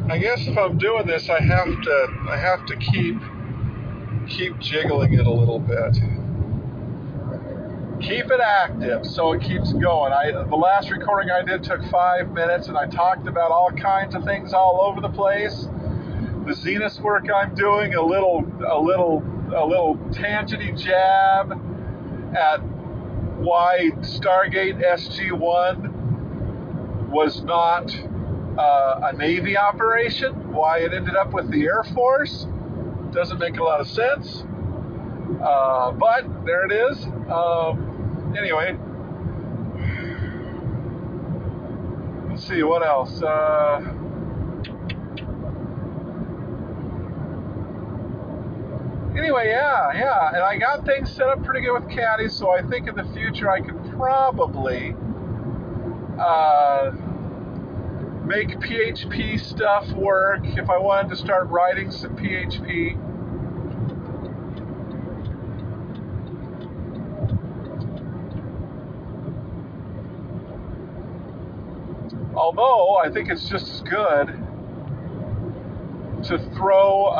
I guess if I'm doing this, I have to keep jiggling it a little bit. Keep it active so it keeps going. The last recording I did took 5 minutes, and I talked about all kinds of things all over the place. The Zenus work I'm doing, a little tangenty jab at why Stargate SG-1 was not a Navy operation, why it ended up with the Air Force. Doesn't make a lot of sense, but there it is. Anyway, let's see what else. Anyway, yeah, and I got things set up pretty good with Caddy, so I think in the future I could probably make PHP stuff work if I wanted to start writing some PHP. Although I think it's just as good to throw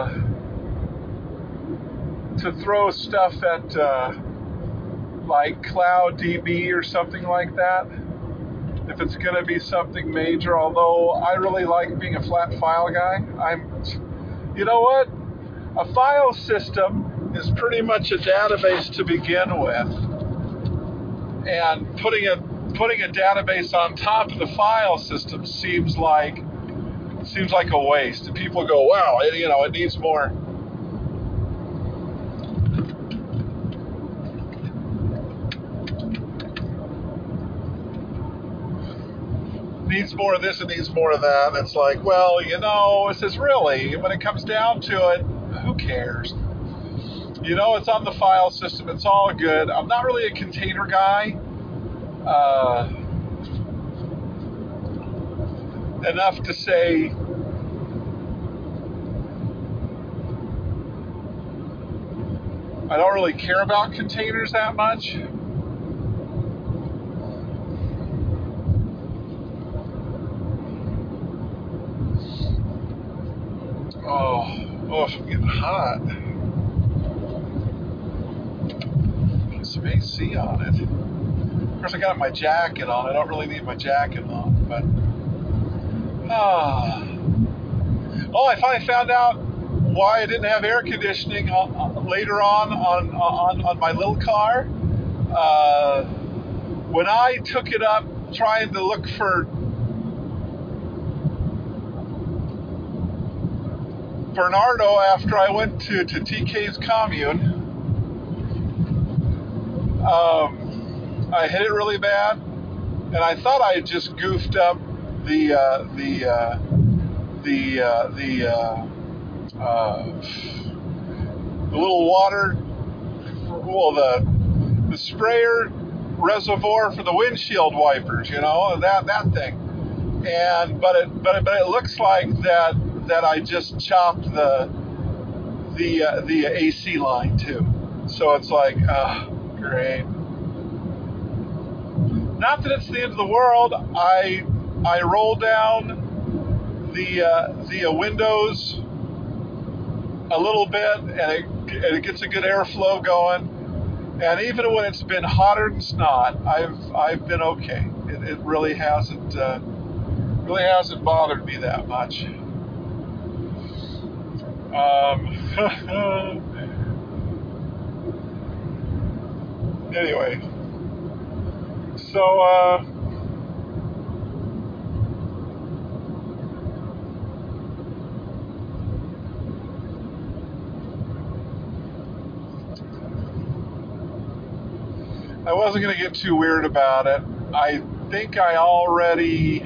stuff at like CloudDB or something like that, if it's going to be something major. Although I really like being a flat file guy. You know what? A file system is pretty much a database to begin with, and putting a database on top of the file system seems like a waste. And people go, wow, it needs more. Needs more of this and needs more of that. And it's like, well, it says, really, when it comes down to it, who cares? It's on the file system. It's all good. I'm not really a container guy. Enough to say I don't really care about containers that much. Oh, I'm getting hot. Get some AC on it. Of course, I got my jacket on. I don't really need my jacket on, but I finally found out why I didn't have air conditioning later on my little car. When I took it up trying to look for Bernardo after I went to TK's commune, I hit it really bad, and I thought I had just goofed up the little water, the sprayer reservoir for the windshield wipers, that thing, but it looks like that I just chopped the AC line too, so it's like, great. Not that it's the end of the world. I roll down the windows a little bit, and it gets a good airflow going. And even when it's been hotter than snot, I've been okay. It really hasn't bothered me that much. Anyway, so I wasn't going to get too weird about it. I think I already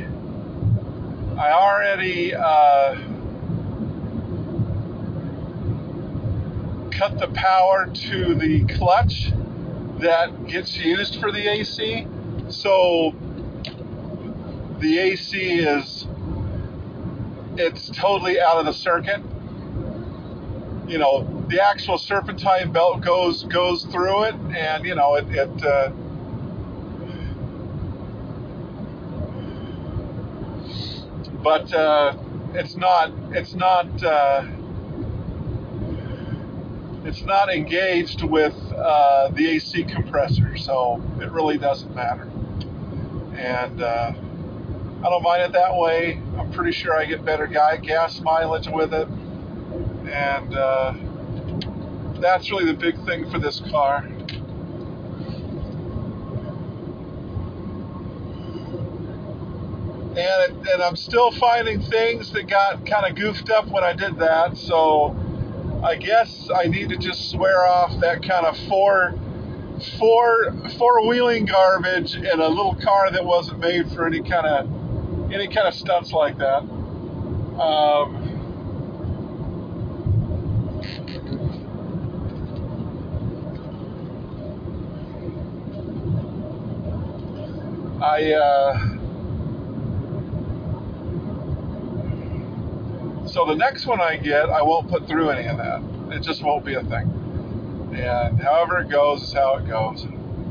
cut the power to the clutch that gets used for the AC. So the AC it's totally out of the circuit. The actual serpentine belt goes through it, and but it's not engaged with the AC compressor, so it really doesn't matter. And I don't mind it that way. I'm pretty sure I get better gas mileage with it, and that's really the big thing for this car. And I'm still finding things that got kind of goofed up when I did that, so I guess I need to just swear off that kind of four-wheeling garbage in a little car that wasn't made for any kind of stunts like that. So the next one I get, I won't put through any of that. It just won't be a thing. And however it goes is how it goes.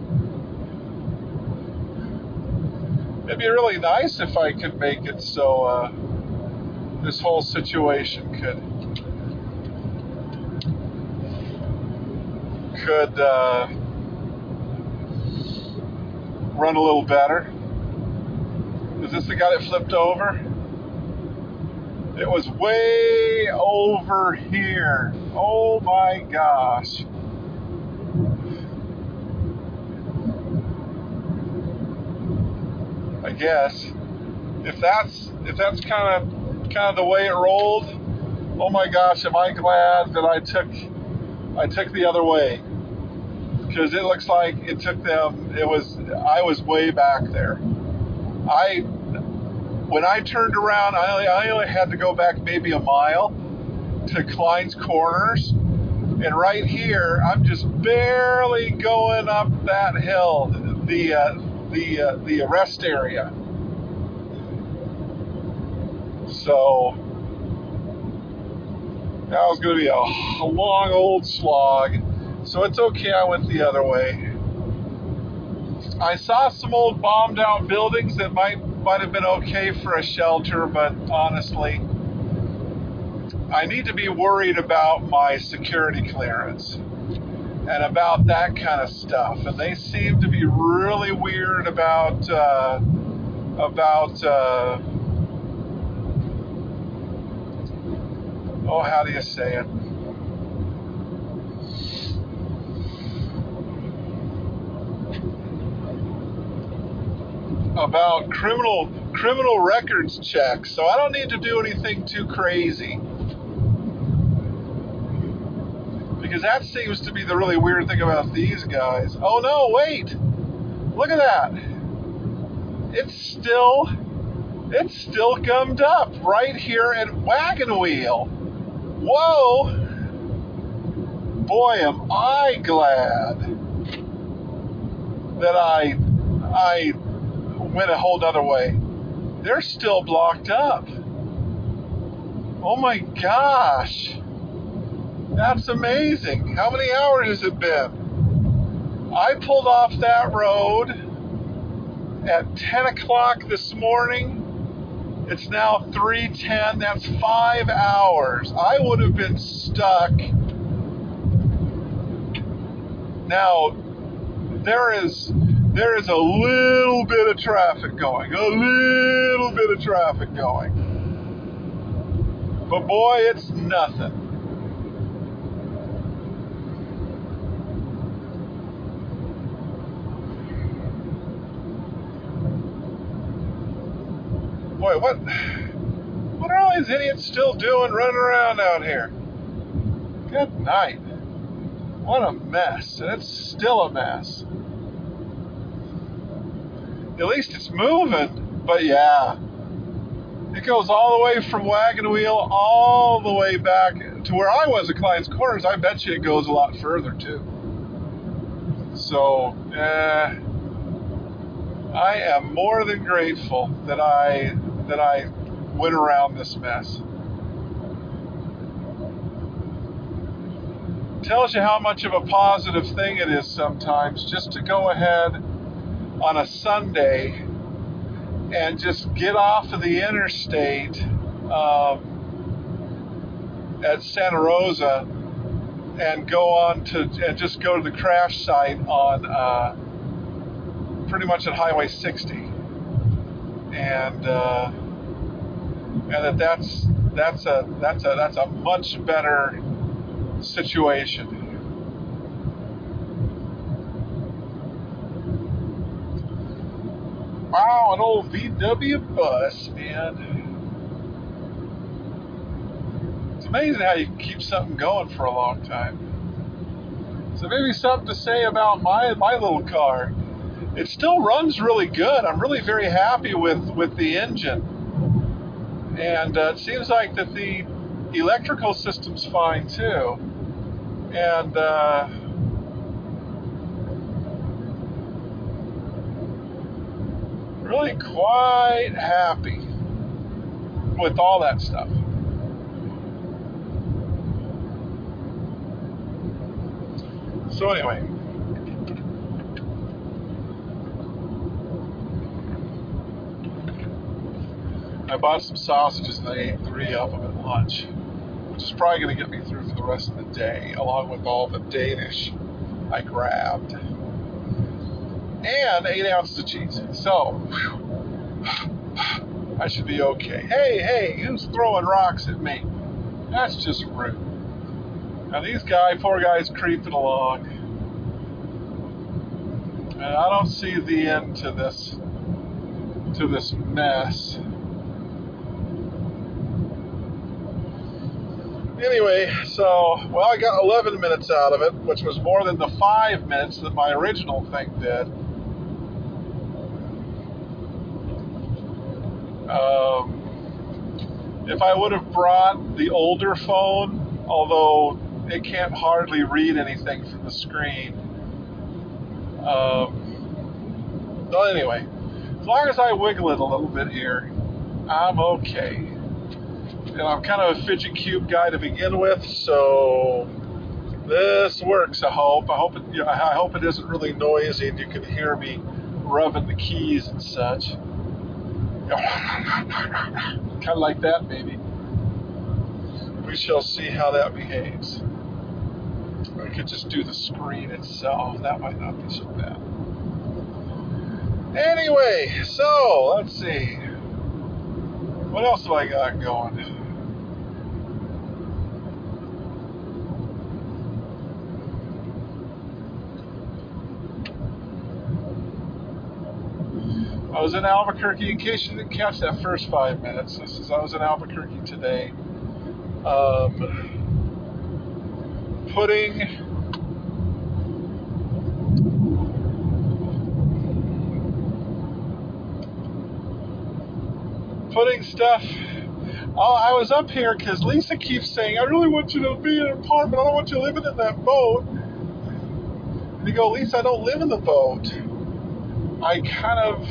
It'd be really nice if I could make it so this whole situation could run a little better. Is this the guy that flipped over? It was way over here. Oh my gosh. I guess if that's kind of the way it rolled, oh my gosh, am I glad that I took the other way, because it looks like it took them. I was way back there. When I turned around, I only had to go back maybe a mile to Klein's Corners, and right here I'm just barely going up that hill, the rest area. So that was going to be a long old slog. So it's okay I went the other way. I saw some old bombed out buildings that might have been okay for a shelter, but honestly, I need to be worried about my security clearance and about that kind of stuff. And they seem to be really weird about how do you say it? About criminal records checks. So I don't need to do anything too crazy, because that seems to be the really weird thing about these guys. Oh no, wait, look at that. It's still gummed up right here at Wagon Wheel. Whoa, boy, am I glad that I went a whole other way. They're still blocked up. Oh my gosh. That's amazing. How many hours has it been? I pulled off that road at 10 o'clock this morning. It's now 3:10. That's 5 hours. I would have been stuck. Now, there is a little bit of traffic going. But boy, it's nothing. Boy, what are all these idiots still doing running around out here? Good night. What a mess. And it's still a mess. At least it's moving, but yeah. It goes all the way from Wagon Wheel all the way back to where I was at Klein's Corners. I bet you it goes a lot further too. So, I am more than grateful that I went around this mess. Tells you how much of a positive thing it is sometimes just to go ahead on a Sunday and just get off of the interstate at Santa Rosa and just go to the crash site on pretty much at Highway 60, and that's a much better situation. Wow, an old VW bus, man. It's amazing how you can keep something going for a long time. So maybe something to say about my little car. It still runs really good. I'm really very happy with the engine. And it seems like that the electrical system's fine too. And really quite happy with all that stuff. So anyway, I bought some sausages and I ate 3 of them at lunch, which is probably going to get me through for the rest of the day, along with all the Danish I grabbed. And 8 ounces of cheese. So, I should be okay. Hey, who's throwing rocks at me? That's just rude. Now these poor guys creeping along. And I don't see the end to this mess. Anyway, I got 11 minutes out of it, which was more than the 5 minutes that my original thing did. If I would have brought the older phone, although it can't hardly read anything from the screen. Well, anyway, as long as I wiggle it a little bit here, I'm okay. And I'm kind of a fidget cube guy to begin with, so this works. I hope it isn't really noisy and you can hear me rubbing the keys and such. Kind of like that, maybe. We shall see how that behaves. I could just do the screen itself. That might not be so bad. Anyway, so let's see. What else have I got going? I was in Albuquerque. In case you didn't catch that first 5 minutes, I was in Albuquerque today, putting stuff. I was up here because Lisa keeps saying, I really want you to be in an apartment. I don't want you living in that boat. And you go, Lisa, I don't live in the boat. I kind of,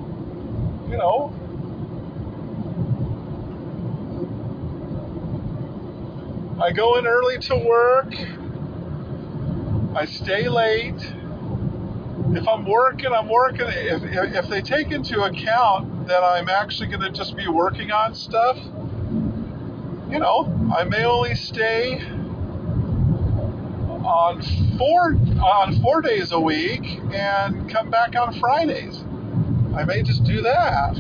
I go in early to work. I stay late. If I'm working, I'm working. If they take into account that I'm actually going to just be working on stuff, I may only stay on 4 days a week and come back on Fridays. I may just do that.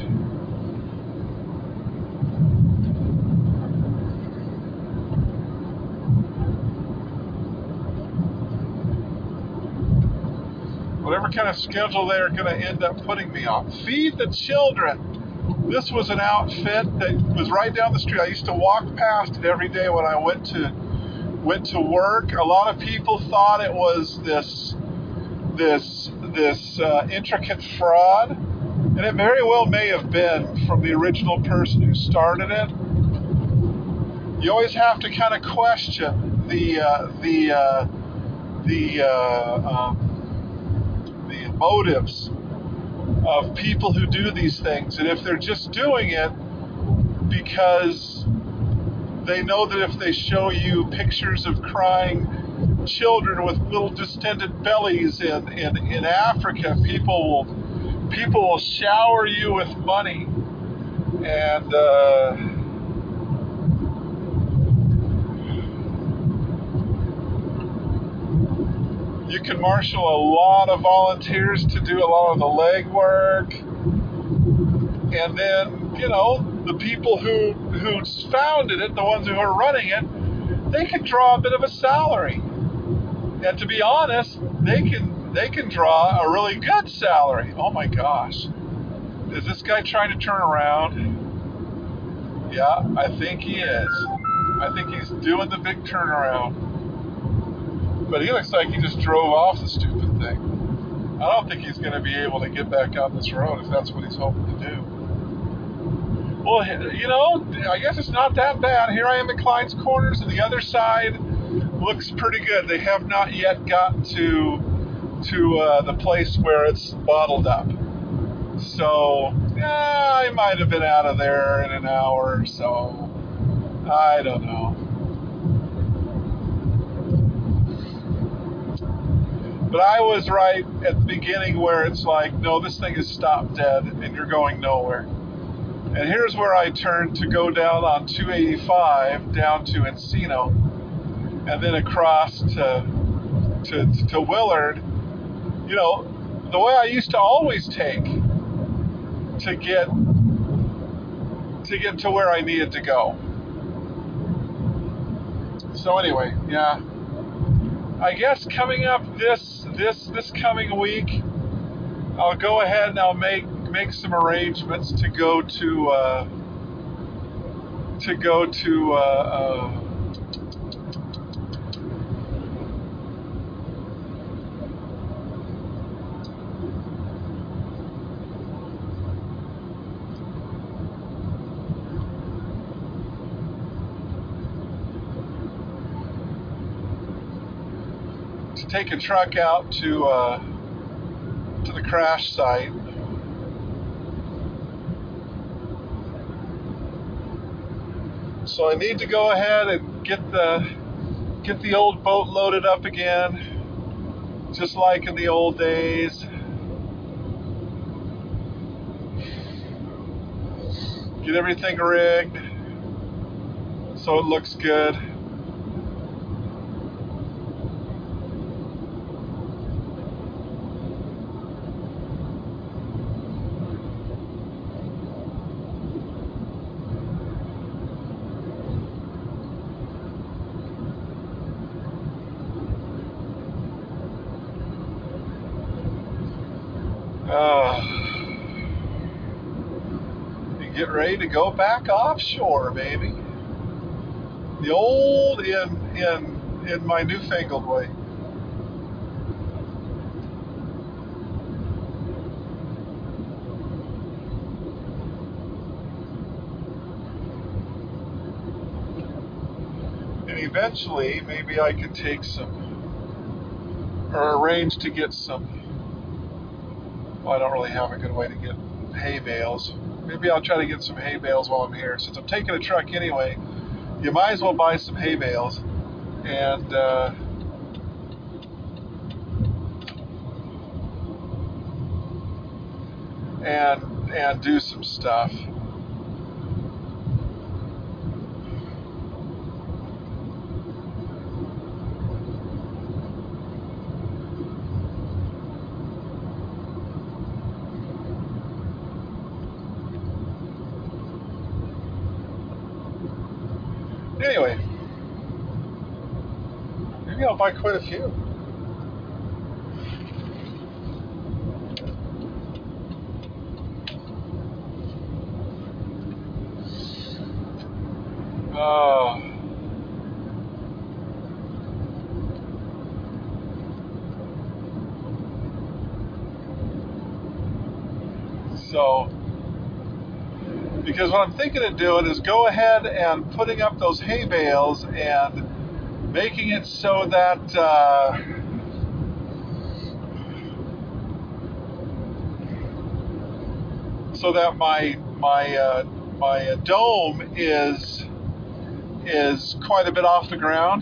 Whatever kind of schedule they're going to end up putting me on. Feed the children. This was an outfit that was right down the street. I used to walk past it every day when I went to work. A lot of people thought it was this intricate fraud, and it very well may have been from the original person who started it. You always have to kind of question the motives of people who do these things, and if they're just doing it because they know that if they show you pictures of crying children with little distended bellies in Africa, people will shower you with money, and You can marshal a lot of volunteers to do a lot of the legwork. And then, the people who founded it, the ones who are running it, they can draw a bit of a salary. And to be honest, they can draw a really good salary. Oh my gosh. Is this guy trying to turn around? Yeah, I think he is. I think he's doing the big turnaround. But he looks like he just drove off the stupid thing. I don't think he's going to be able to get back on this road if that's what he's hoping to do. Well, I guess it's not that bad. Here I am at Klein's Corners, and the other side looks pretty good. They have not yet gotten to the place where it's bottled up. So, I might have been out of there in an hour or so. I don't know. But I was right at the beginning where it's like, no, this thing is stopped dead and you're going nowhere. And here's where I turned to go down on 285 down to Encino and then across to Willard. The way I used to always take to get to where I needed to go. So anyway, yeah. I guess coming up this coming week, I'll go ahead and I'll make some arrangements to go to take a truck out to the crash site. So I need to go ahead and get the old boat loaded up again, just like in the old days. Get everything rigged so it looks good. Get ready to go back offshore, baby. The old in my newfangled way. And eventually, maybe I could take some, or arrange to get some. Well, I don't really have a good way to get hay bales. Maybe I'll try to get some hay bales while I'm here. Since I'm taking a truck anyway, you might as well buy some hay bales and do some stuff. Anyway, maybe I'll buy quite a few. So, because what I'm thinking of doing is go ahead and putting up those hay bales and making it so that my dome is quite a bit off the ground.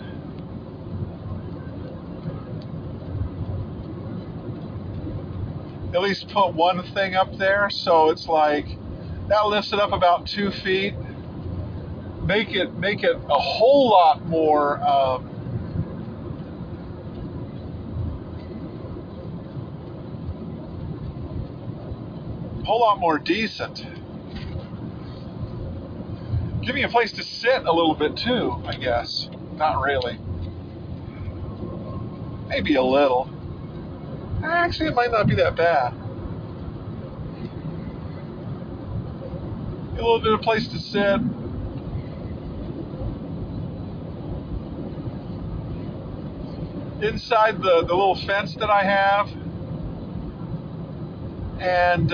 At least put one thing up there, so it's like that lifts it up about 2 feet. Make it a whole lot more whole lot more decent. Give me a place to sit a little bit too, I guess. Not really. Maybe a little. Actually, it might not be that bad. A little bit of place to sit. Inside the little fence that I have. And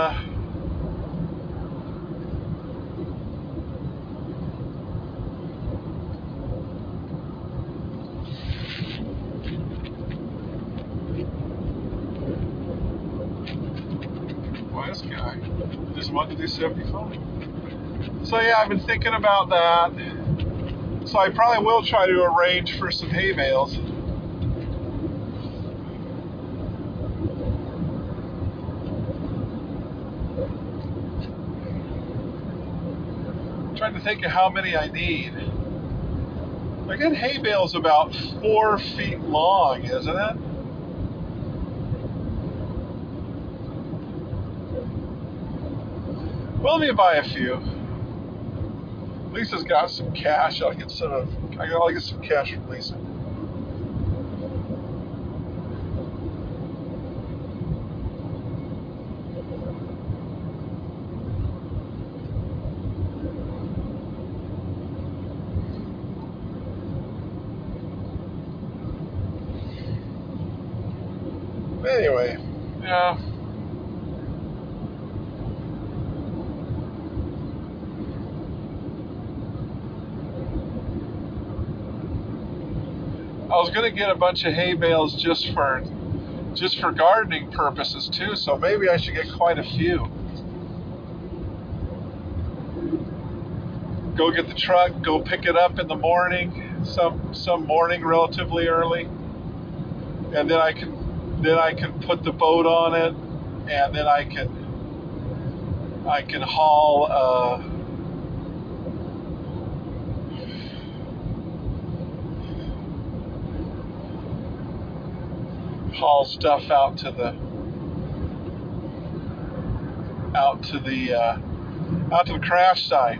well, this guy just wanted to do 75. So yeah, I've been thinking about that. So I probably will try to arrange for some hay bales. I'm trying to think of how many I need. I get hay bales about 4 feet long, isn't it? Well, let me buy a few. Lisa's got some cash. I'll get some cash from Lisa. Anyway, yeah. I was gonna get a bunch of hay bales just for gardening purposes too, so maybe I should get quite a few. Go get the truck, go pick it up in the morning, some morning relatively early, and then I can put the boat on it, and then I can haul stuff out to the crash site.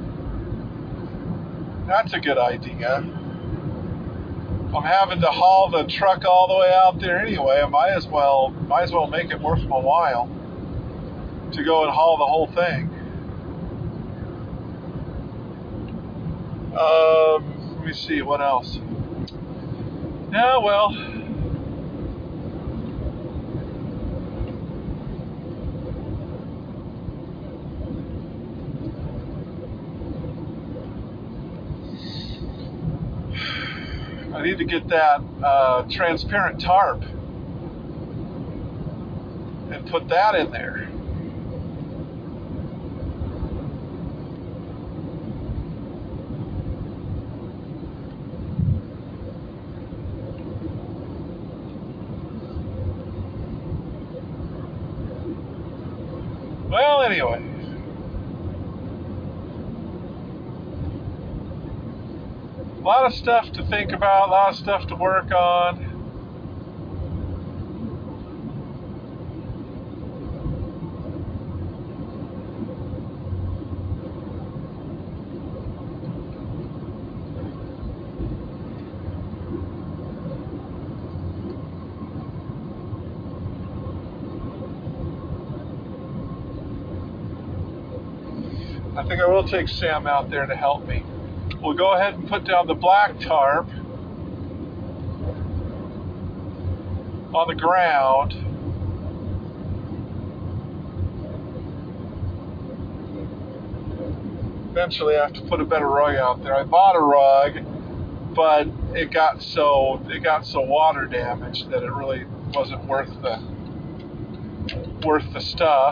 That's a good idea. I'm having to haul the truck all the way out there anyway. I might as well make it worth my while to go and haul the whole thing. Let me see what else. Yeah, well. I need to get that transparent tarp and put that in there. Well, anyway. A lot of stuff to think about, a lot of stuff to work on. I think I will take Sam out there to help me. We'll go ahead and put down the black tarp on the ground. Eventually I have to put a better rug out there. I bought a rug, but it got so water damaged that it really wasn't worth the stuff.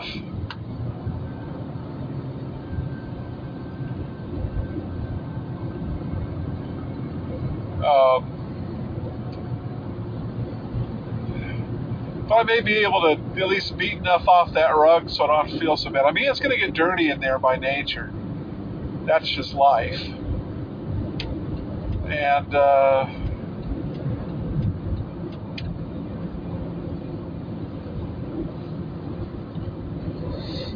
But I may be able to at least beat enough off that rug so I don't have to feel so bad. I mean, it's going to get dirty in there by nature. That's just life. And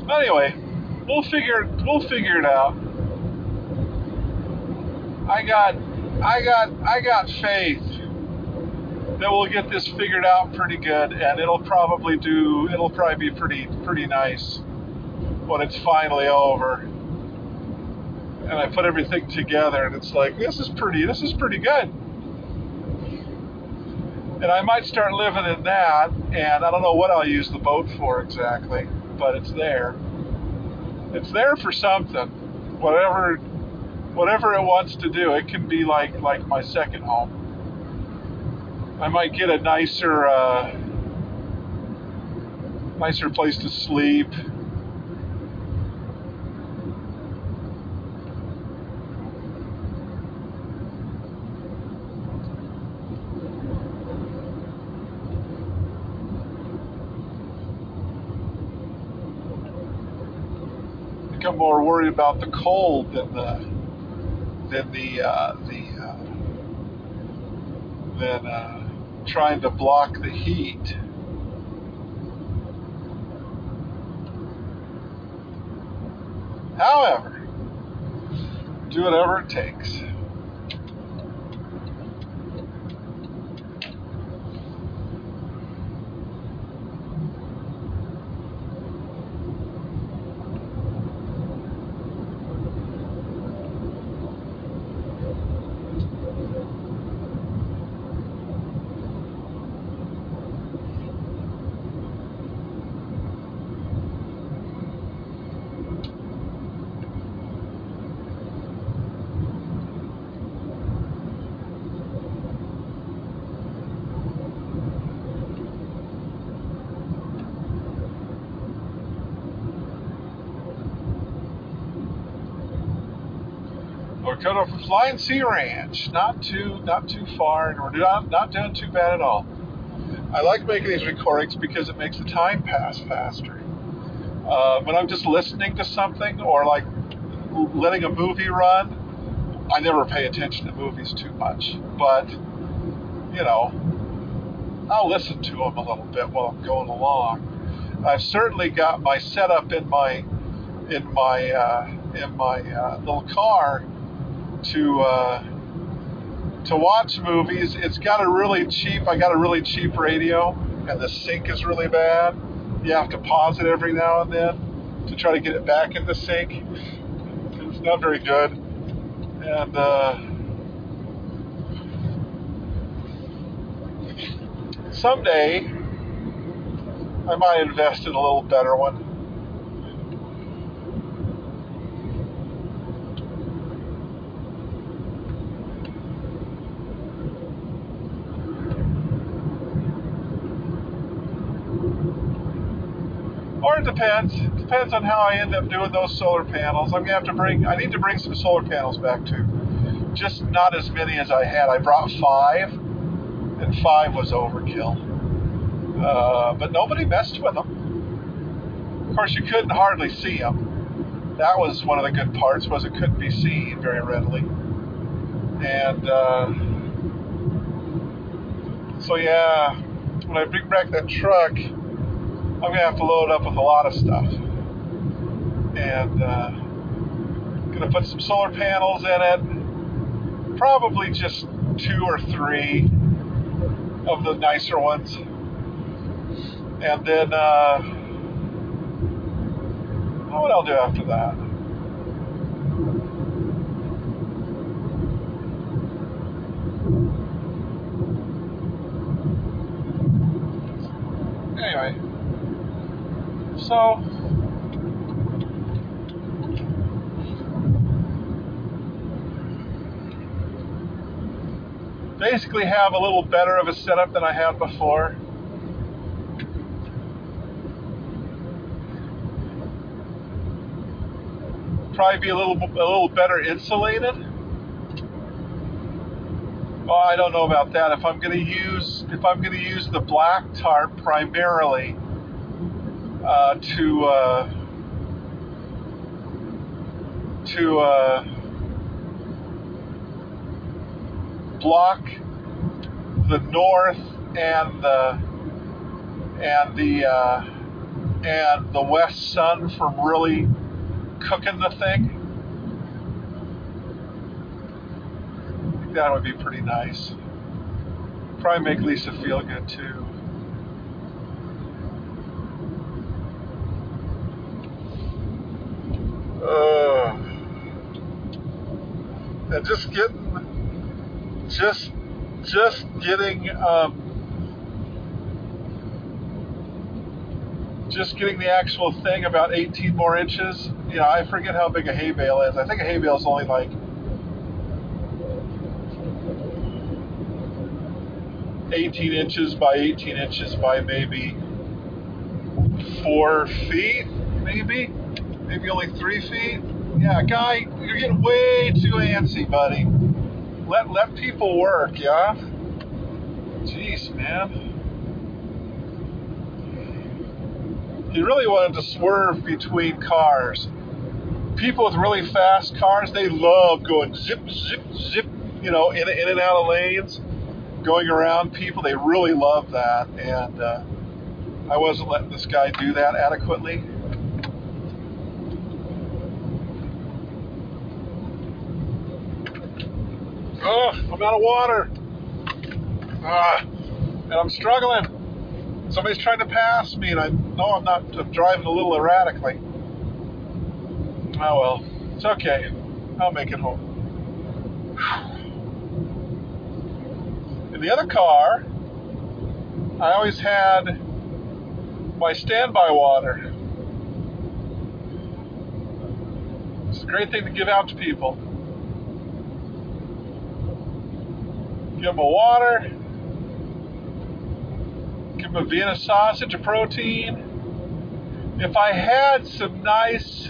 Anyway, we'll figure it out. I got faith that we'll get this figured out pretty good, and it'll probably be pretty nice when it's finally over. And I put everything together, and it's like, this is pretty good. And I might start living in that, and I don't know what I'll use the boat for exactly, but it's there. It's there for something. Whatever it wants to do, it can be like my second home. I might get a nicer place to sleep. I'm more worried about the cold than trying to block the heat. However, do whatever it takes. We're coming up from Flying Sea Ranch, not too far, and we're not doing too bad at all. I like making these recordings because it makes the time pass faster. When I'm just listening to something or like letting a movie run, I never pay attention to movies too much, but I'll listen to them a little bit while I'm going along. I've certainly got my setup in my little car to watch movies. I got a really cheap radio, and the sync is really bad. You have to pause it every now and then to try to get it back in the sync. It's not very good. And someday I might invest in a little better one. Or it depends. It depends on how I end up doing those solar panels. I need to bring some solar panels back too. Just not as many as I had. I brought 5, and 5 was overkill. But nobody messed with them. Of course, you couldn't hardly see them. That was one of the good parts, was it couldn't be seen very readily. And so yeah, when I bring back that truck, I'm going to have to load up with a lot of stuff. And going to put some solar panels in it. Probably just 2 or 3 of the nicer ones. And then, what I'll do after that? Anyway. So, basically have a little better of a setup than I had before. Probably be a little better insulated. Well, I don't know about that. If I'm going to use the black tarp primarily to block the north and the and the west sun from really cooking the thing. I think that would be pretty nice. Probably make Lisa feel good too. And just getting the actual thing about 18 more inches. You know, I forget how big a hay bale is. I think a hay bale is only like 18 inches by 18 inches by maybe 4 feet, maybe only 3 feet. Yeah, guy, you're getting way too antsy, buddy. Let people work, yeah? Jeez, man. He really wanted to swerve between cars. People with really fast cars, they love going zip, zip, zip, you know, in and out of lanes, going around people. They really love that. And I wasn't letting this guy do that adequately. Oh, I'm out of water. And I'm struggling. Somebody's trying to pass me, and I know I'm driving a little erratically. Oh well, it's okay. I'll make it home. In the other car, I always had my standby water. It's a great thing to give out to people. Give them a water, give them a Vienna sausage, a protein. If I had some nice,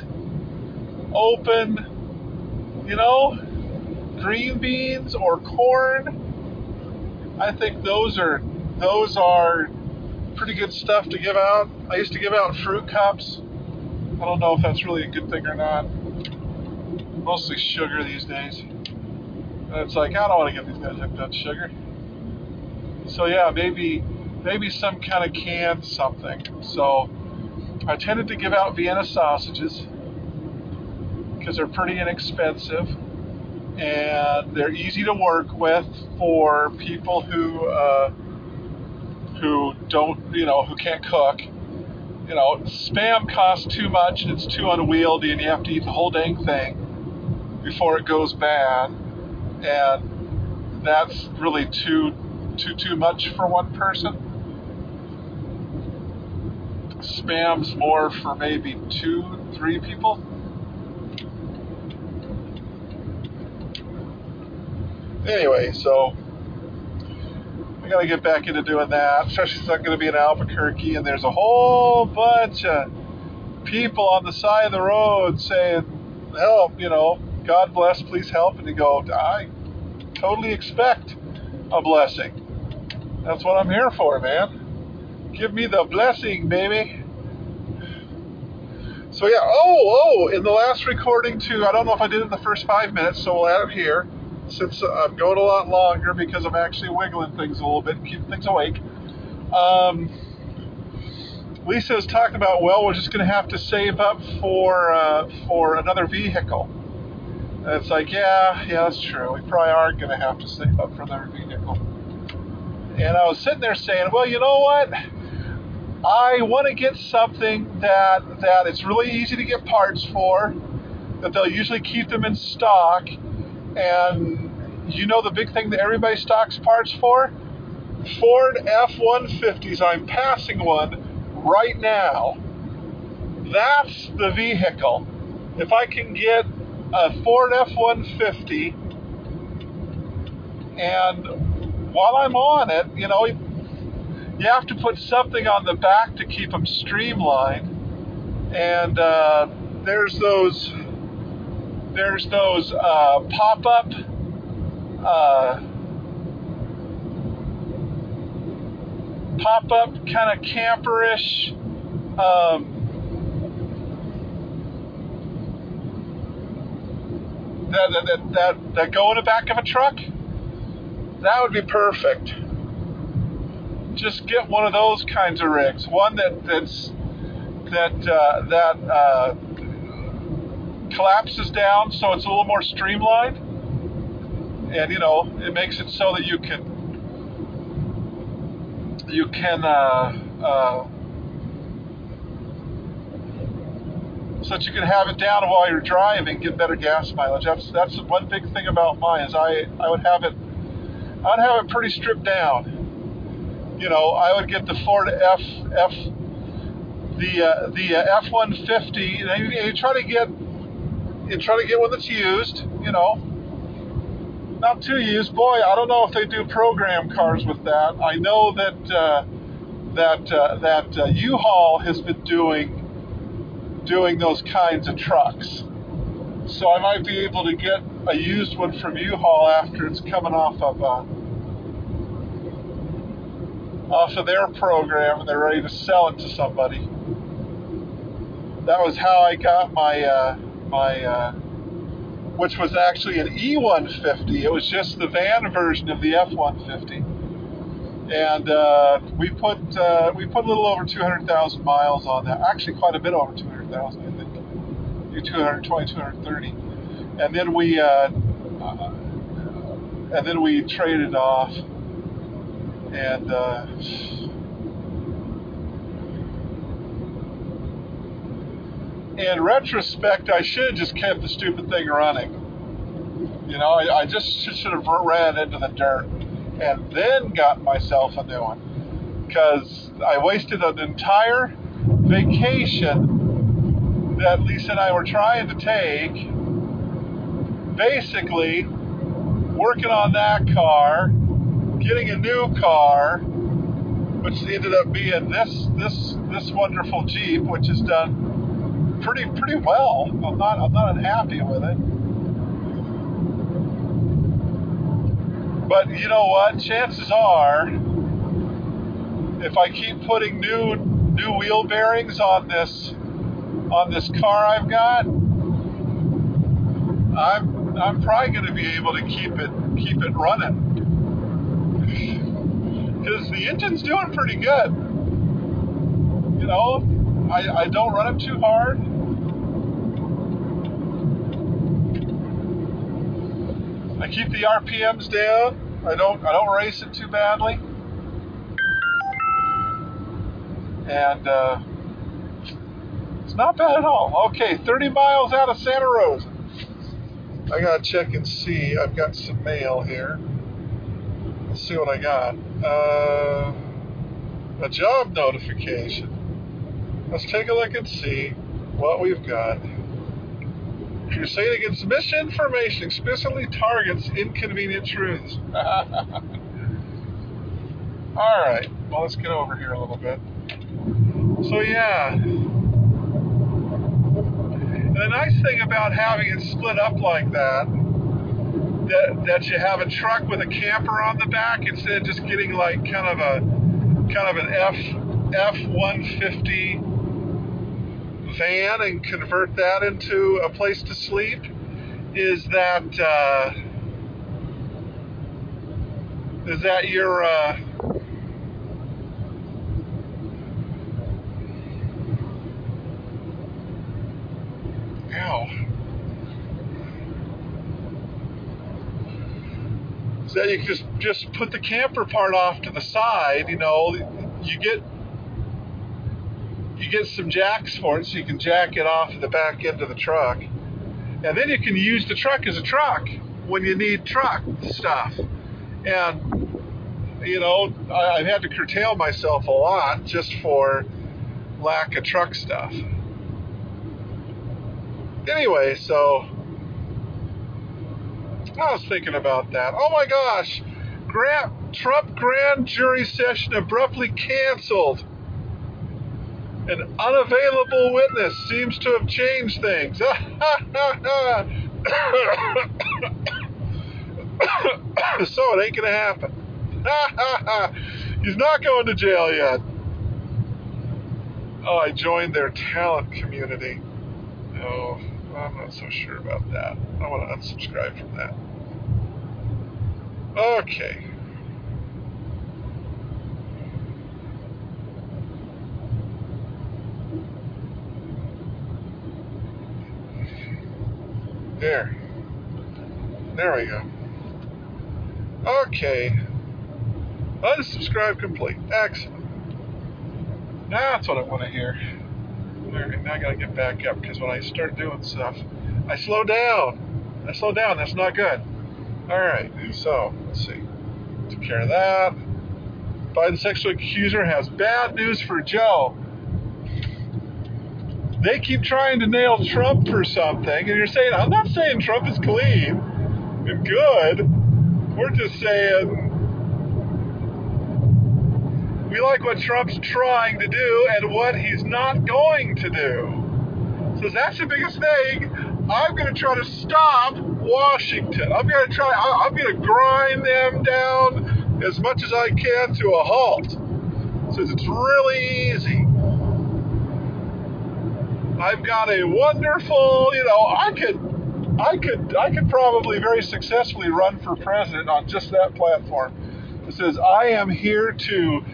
open, you know, green beans or corn, I think those are pretty good stuff to give out. I used to give out fruit cups. I don't know if that's really a good thing or not. Mostly sugar these days. And it's like, I don't want to get these guys hooked on sugar. So yeah, maybe some kind of canned something. So I tended to give out Vienna sausages because they're pretty inexpensive and they're easy to work with for people who don't, you know, who can't cook. You know, Spam costs too much and it's too unwieldy and you have to eat the whole dang thing before it goes bad. And that's really too much for one person. Spam's more for maybe 2-3 people. Anyway, so I gotta get back into doing that, especially since I'm gonna be in Albuquerque and there's a whole bunch of people on the side of the road saying, help, you know, God bless, please help. And you go, I totally expect a blessing. That's what I'm here for, man. Give me the blessing, baby. So yeah, in the last recording too, I don't know if I did it in the first 5 minutes, so we'll add it here, since I'm going a lot longer because I'm actually wiggling things a little bit and keeping things awake. Lisa was talking about, well, we're just going to have to save up for another vehicle. And it's like, yeah, that's true. We probably are going to have to save up for another vehicle. And I was sitting there saying, well, you know what? I want to get something that it's really easy to get parts for, that they'll usually keep them in stock. And you know the big thing that everybody stocks parts for? Ford F-150s. I'm passing one right now. That's the vehicle. If I can get a Ford F-150, and while I'm on it, you know, you have to put something on the back to keep them streamlined. And there's those pop-up kind of camperish that go in the back of a truck. That would be perfect. Just get one of those kinds of rigs. One that's that collapses down, so it's a little more streamlined, and it makes it so that you can so that you can have it down while you're driving, get better gas mileage. That's one big thing about mine is I would have it pretty stripped down. I would get the Ford the F-150, and you try to get one that's used, not too used. Boy, I don't know if they do program cars with that. I know that U-Haul has been doing those kinds of trucks. So I might be able to get a used one from U-Haul after it's coming off of their program and they're ready to sell it to somebody. That was how I got my which was actually an E150. It was just the van version of the F-150. And we put a little over 200,000 miles on that. Actually, quite a bit over 200,000, I think. 220, 230. And then we traded off. And in retrospect, I should have just kept the stupid thing running. I just should have ran into the dirt and then got myself a new one, because I wasted an entire vacation that Lisa and I were trying to take, basically working on that car, getting a new car, which ended up being this wonderful Jeep, which has done pretty well. I'm not unhappy with it. But you know what? Chances are, if I keep putting new wheel bearings on this car I've got, I'm probably going to be able to keep it running, because the engine's doing pretty good. I don't run it too hard. I keep the RPMs down. I don't race it too badly. And it's not bad at all. Okay, 30 miles out of Santa Rosa. I gotta check and see. I've got some mail here. Let's see what I got. A job notification. Let's take a look and see what we've got. Crusade against misinformation explicitly targets inconvenient truths. Alright, well, let's get over here a little bit. So yeah, and the nice thing about having it split up like that you have a truck with a camper on the back instead of just getting like kind of an F-150 van and convert that into a place to sleep, is that your so you just put the camper part off to the side. You get some jacks for it, so you can jack it off the back end of the truck, and then you can use the truck as a truck when you need truck stuff. And I've had to curtail myself a lot just for lack of truck stuff. Anyway, so I was thinking about that. Oh my gosh, Trump grand jury session abruptly canceled. An unavailable witness seems to have changed things. So it ain't gonna happen. He's not going to jail yet. Oh, I joined their talent community. Oh, I'm not so sure about that. I want to unsubscribe from that. Okay. There we go. Okay. Unsubscribe complete. Excellent. That's what I want to hear. Alright, now I gotta get back up because when I start doing stuff, I slow down. That's not good. Alright, so let's see. Took care of that. Biden sexual accuser has bad news for Joe. They keep trying to nail Trump for something, and you're saying, I'm not saying Trump is clean and good. We're just saying we like what Trump's trying to do and what he's not going to do. So that's the biggest thing. I'm going to try to stop Washington. I'm going to grind them down as much as I can to a halt. So it's really easy. I've got a wonderful, I could probably very successfully run for president on just that platform. It says, I am here to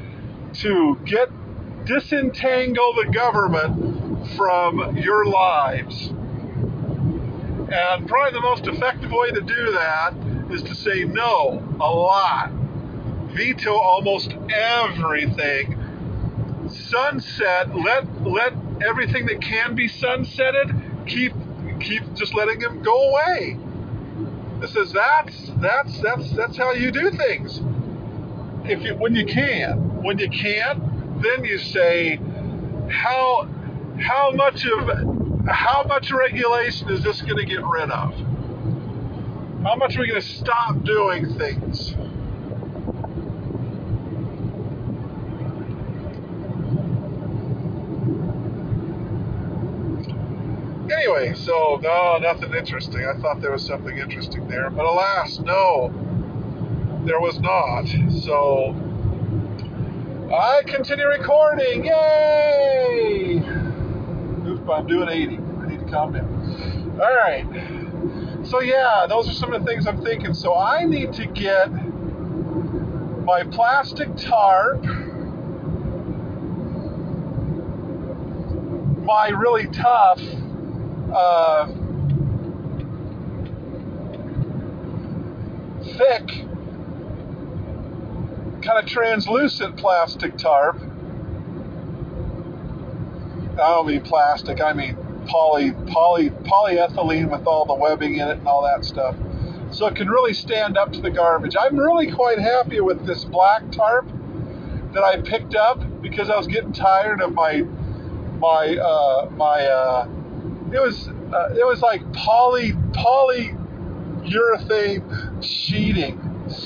disentangle the government from your lives. And probably the most effective way to do that is to say no a lot. Veto almost everything. Sunset, let everything that can be sunsetted, keep just letting them go away. This is that's how you do things. When you can't, then you say how much regulation is this going to get rid of? How much are we going to stop doing things? Anyway, so no, nothing interesting. I thought there was something interesting there, but alas, no, there was not. So I continue recording. Yay! Oof, I'm doing 80. I need to calm down. All right. So yeah, those are some of the things I'm thinking. So I need to get my plastic tarp, my really tough thick, kind of translucent plastic tarp. I don't mean plastic, I mean polyethylene with all the webbing in it and all that stuff. So it can really stand up to the garbage. I'm really quite happy with this black tarp that I picked up because I was getting tired of it was like polyurethane sheeting,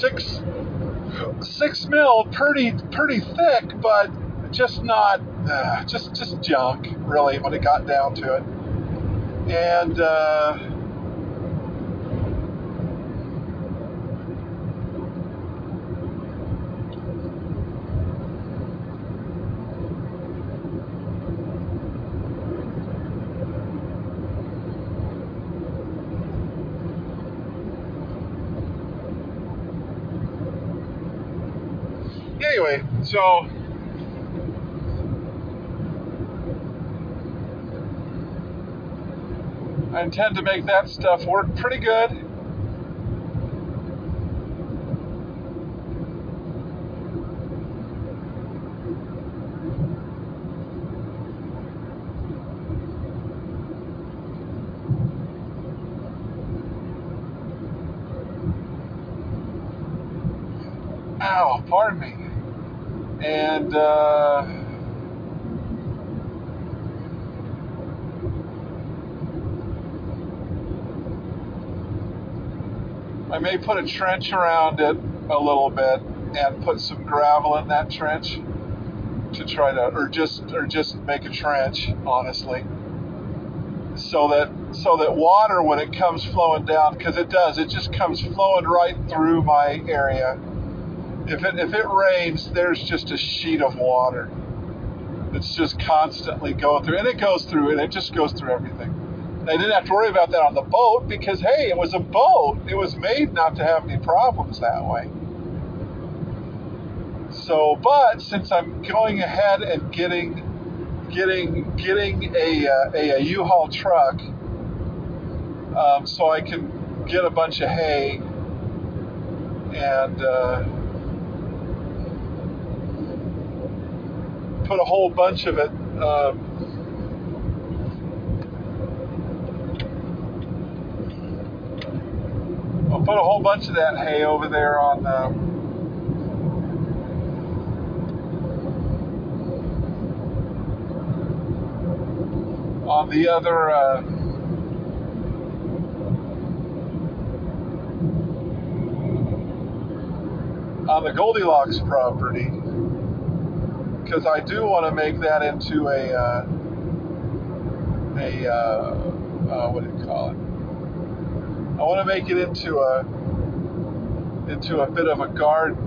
6 mil, pretty thick, but just not just junk really when it got down to it. And anyway, so I intend to make that stuff work pretty good. Ow, pardon me. And I may put a trench around it a little bit and put some gravel in that trench to try to, or just make a trench, honestly, so that water, when it comes flowing down, because it just comes flowing right through my area. If it rains, there's just a sheet of water that's just constantly going through, and it goes through, and it just goes through everything. I didn't have to worry about that on the boat because, hey, it was a boat. It was made not to have any problems that way. So, but since I'm going ahead and getting a U-Haul truck so I can get a bunch of hay and put a whole bunch of it. I'll put a whole bunch of that hay over there on the other on the Goldilocks property, because I do want to make that into a what do you call it? I want to make it into a bit of a garden.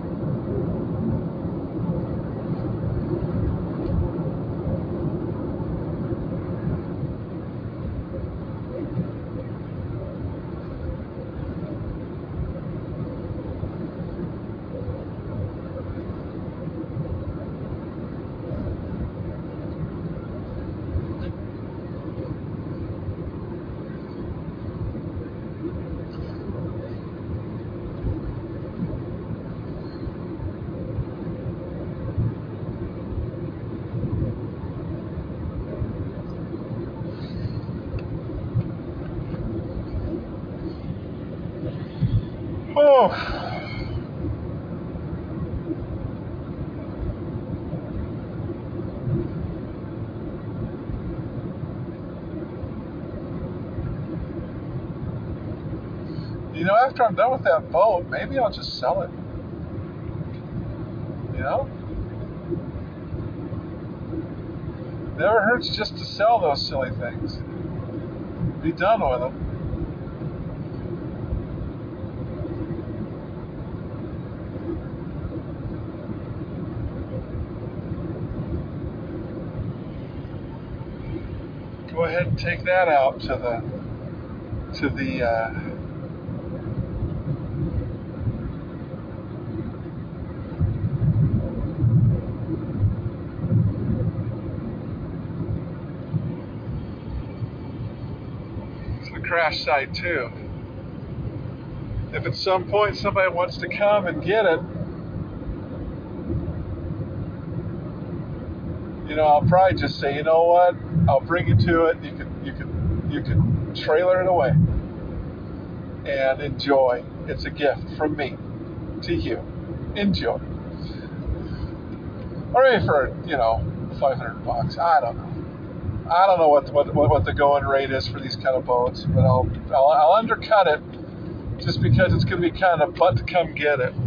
Oh. You know, after I'm done with that boat, maybe I'll just sell it. You know? Never hurts just to sell those silly things. Be done with them. Go ahead and take that out to the crash site too. If at some point somebody wants to come and get it, you know, I'll probably just say, you know what, I'll bring you to it. You can trailer it away and enjoy. It's a gift from me to you. Enjoy. Or maybe for, you know, $500. I don't know. I don't know what the going rate is for these kind of boats, but I'll undercut it just because it's going to be kind of butt to come get it.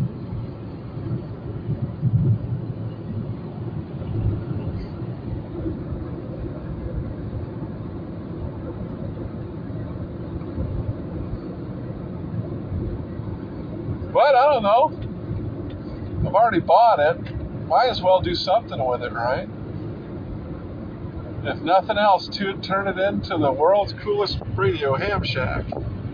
But I don't know. I've already bought it. Might as well do something with it, right? If nothing else, turn it into the world's coolest radio ham shack.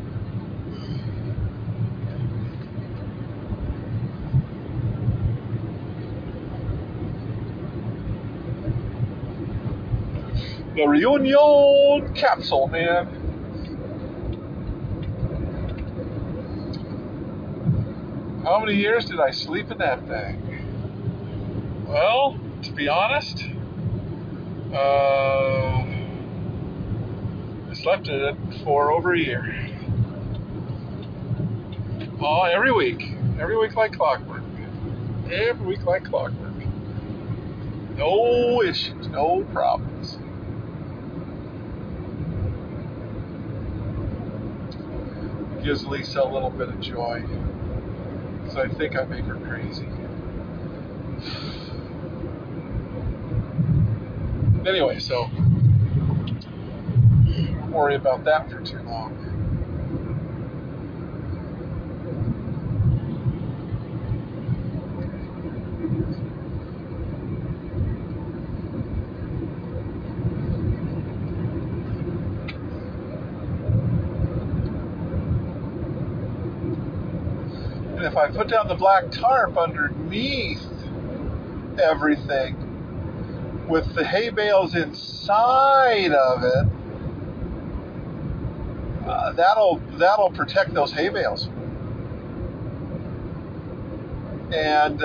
The Reunion capsule, man. How many years did I sleep in that thing? Well, to be honest, I slept in it for over a year. Oh, every week like clockwork. Every week like clockwork. No issues, no problems. It gives Lisa a little bit of joy, because I think I make her crazy. Anyway, so don't worry about that for too long. And if I put down the black tarp underneath everything, with the hay bales inside of it, that'll protect those hay bales. And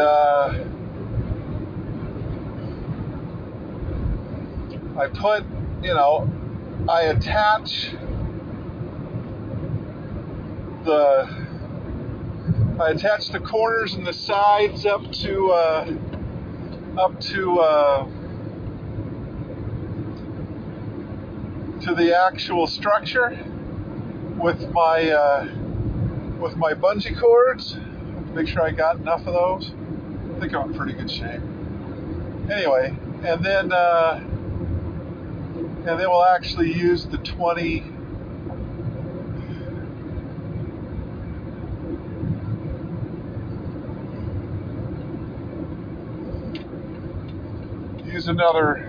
I attach the corners and the sides up to the actual structure with my bungee cords. Make sure I got enough of those. I think I'm in pretty good shape. Anyway, and then we'll actually use the 20. Use another.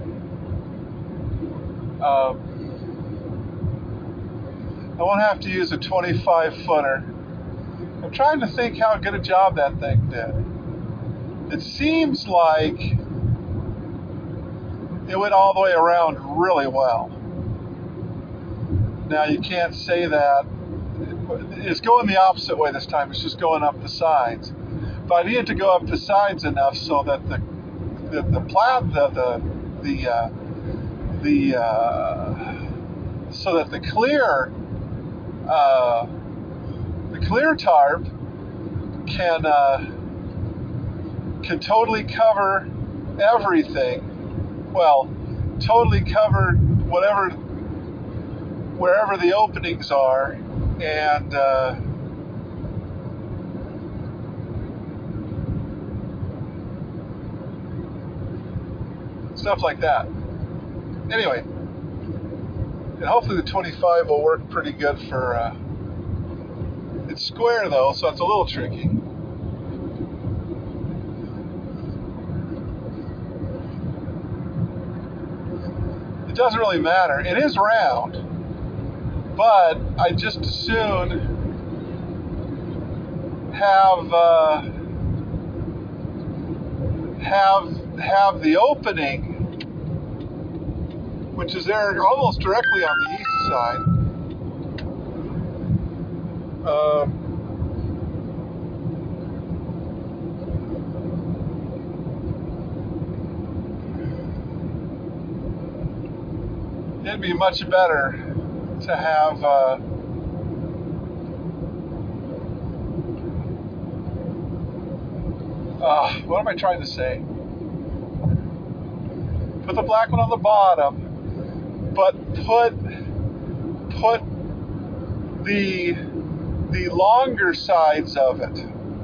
I won't have to use a 25-footer. I'm trying to think how good a job that thing did. It seems like it went all the way around really well. Now you can't say that. It's going the opposite way this time. It's just going up the sides. But I need it to go up the sides enough so that so that the clear tarp can totally cover everything. Well, totally cover wherever the openings are, and stuff like that. Anyway, and hopefully the 25 will work pretty good for. It's square though, so it's a little tricky. It doesn't really matter. It is round, but I just as soon have the opening, which is there almost directly on the east side. It'd be much better to have what am I trying to say? Put the black one on the bottom, but put the longer sides of it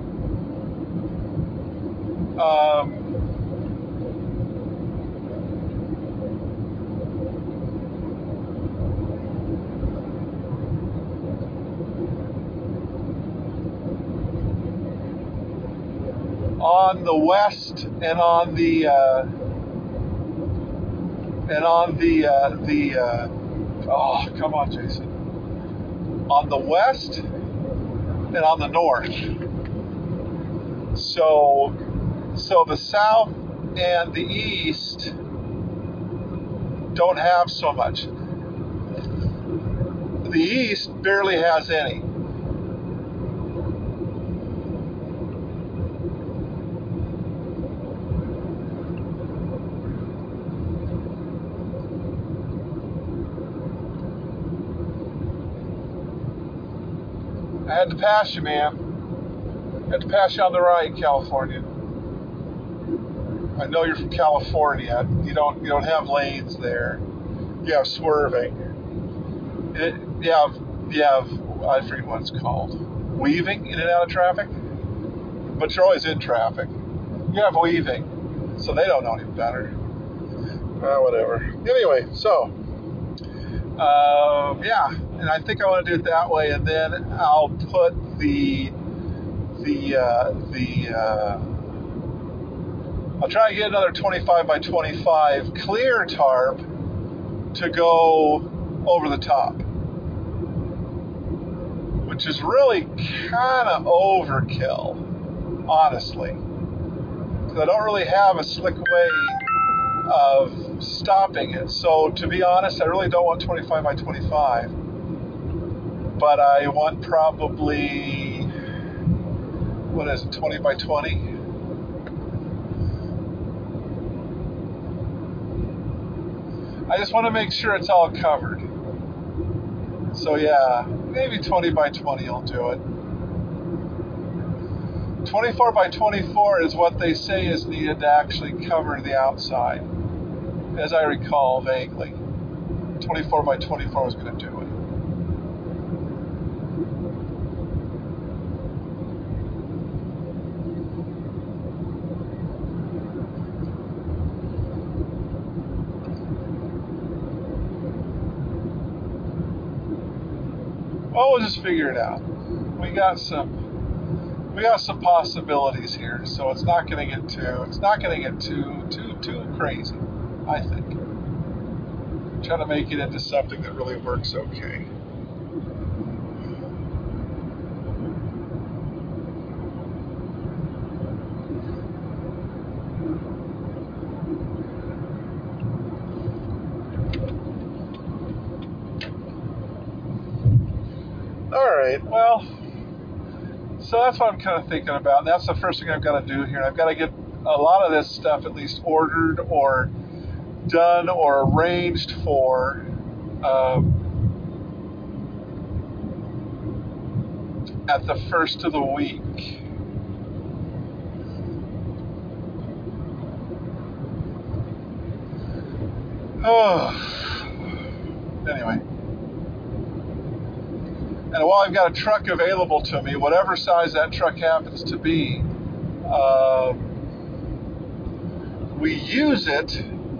on the west and on the oh, come on, Jason. On the west and on the north. So the south and the east don't have so much. The east barely has any. I had to pass you, man. I had to pass you on the right, California. I know you're from California. You don't have lanes there. You have swerving. You have I forget what it's called. Weaving in and out of traffic. But you're always in traffic. You have weaving, so they don't know any better. Whatever. Anyway, so yeah. And I think I want to do it that way, and then I'll put I'll try to get another 25 by 25 clear tarp to go over the top, which is really kind of overkill, honestly, because I don't really have a slick way of stopping it. So to be honest, I really don't want 25 by 25. but I want probably, what is it, 20 by 20? I just want to make sure it's all covered. So yeah, maybe 20 by 20 will do it. 24 by 24 is what they say is needed to actually cover the outside, as I recall vaguely. 24 by 24 was going to do it. Well, we'll just figure it out. We got some possibilities here, so it's not going to get too crazy, I think. Try to make it into something that really works okay. All right, well, so that's what I'm kind of thinking about. That's the first thing I've got to do here. I've got to get a lot of this stuff at least ordered or done or arranged for at the first of the week. Oh, anyway. And while I've got a truck available to me, whatever size that truck happens to be, we use it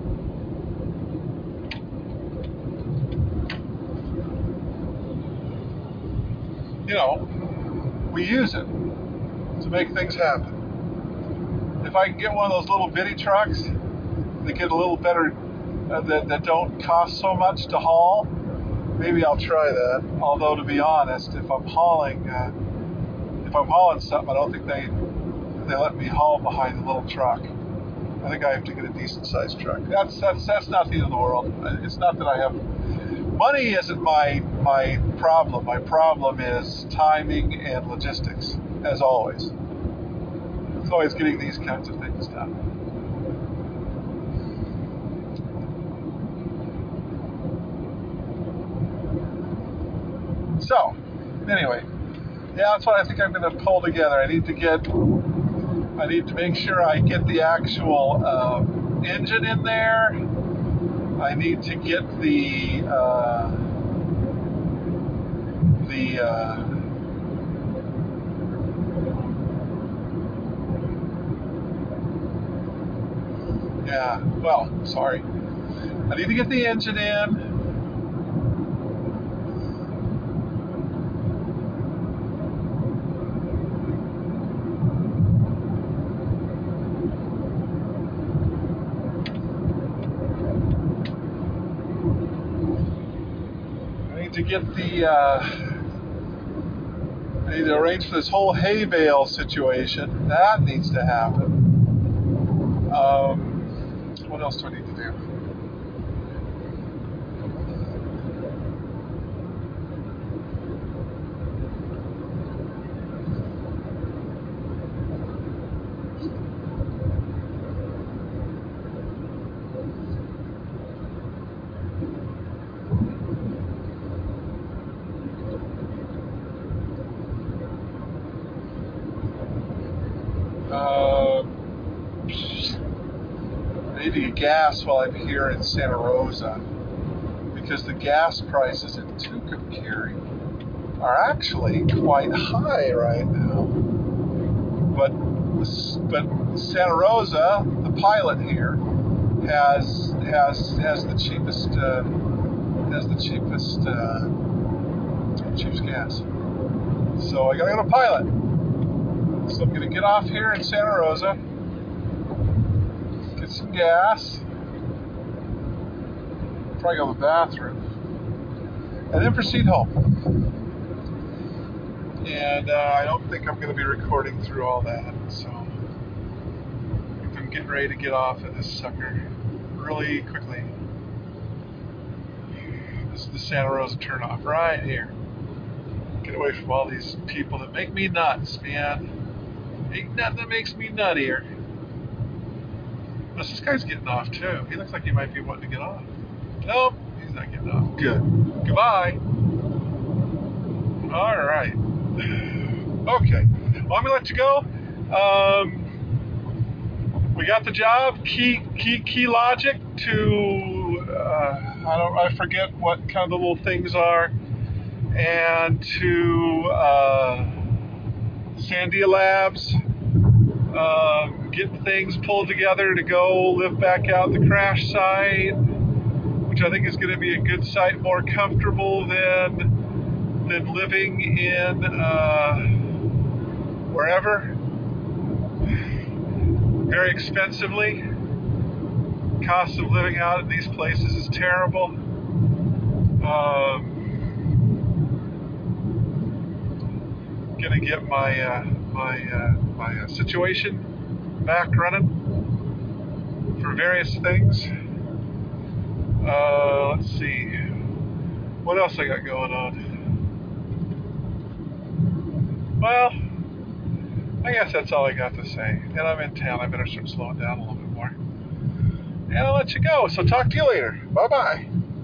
we use it to make things happen. If I can get one of those little bitty trucks that get a little better, that don't cost so much to haul, maybe I'll try that. Although, to be honest, if I'm hauling something, I don't think they let me haul behind a little truck. I think I have to get a decent sized truck. That's not the end of the world. It's not that I have money isn't my problem. My problem is timing and logistics, as always. It's always getting these kinds of things done. So, anyway, yeah, that's what I think I'm going to pull together. I need to make sure I get the actual engine in there. I need to get the I need to get the engine in. I need to arrange for this whole hay bale situation. That needs to happen. What else do I need to do? I need to get gas while I'm here in Santa Rosa, because the gas prices in Tucumcari are actually quite high right now. But Santa Rosa, the pilot here, has the cheapest gas. So I gotta go to Pilot. So I'm gonna get off here in Santa Rosa, get some gas, probably go to the bathroom, and then proceed home. And I don't think I'm going to be recording through all that, so I'm getting ready to get off at this sucker really quickly. This is the Santa Rosa turnoff right here. Get away from all these people that make me nuts, man. Ain't nothing that makes me nuttier. This guy's getting off too. He looks like he might be wanting to get off. Nope, he's not getting off. Good. Goodbye. All right. Okay. Well, I'm gonna let you go. We got the job. Key logic to I forget what kind of the little things are, and to Sandia Labs. Getting things pulled together to go live back out the crash site, which I think is going to be a good site, more comfortable than living in wherever, very expensively. Cost of living out in these places is terrible. Gonna get my my situation back running for various things. Let's see, what else I got going on? Well, I guess that's all I got to say. And I'm in town. I better start slowing down a little bit more. And I'll let you go. So talk to you later. Bye-bye.